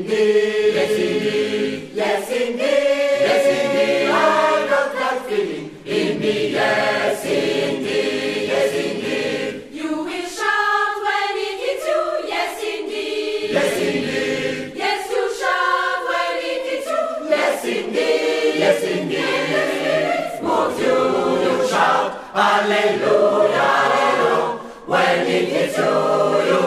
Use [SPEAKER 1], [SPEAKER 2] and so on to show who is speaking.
[SPEAKER 1] indeed. Yes, indeed. Yes, indeed. Yes, indeed. I got that feeling in me. Yes, indeed. Yes, indeed.
[SPEAKER 2] You will shout when it hits you. Yes, indeed.
[SPEAKER 1] Yes, indeed.
[SPEAKER 2] Yes, you shout when it hits you.
[SPEAKER 1] Yes, indeed. Yes, indeed. Moves you, you shout, hallelujah, hallelujah. When it hits you, you